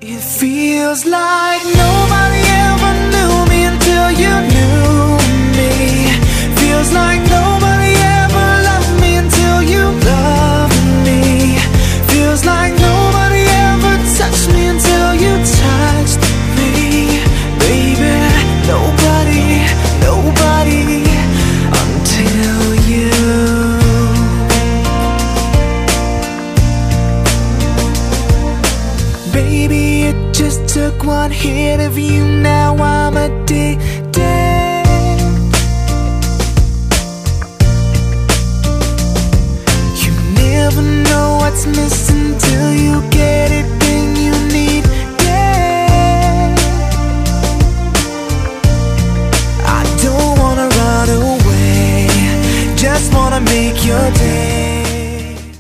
It feels like nobody ever knew me until you knew me. Feels like nobody ever loved me until you loved me. Feels like nobody ever touched me until you touched me. Baby, nobody, nobody until you. Baby, it just took one hit of you, now I'm addicted.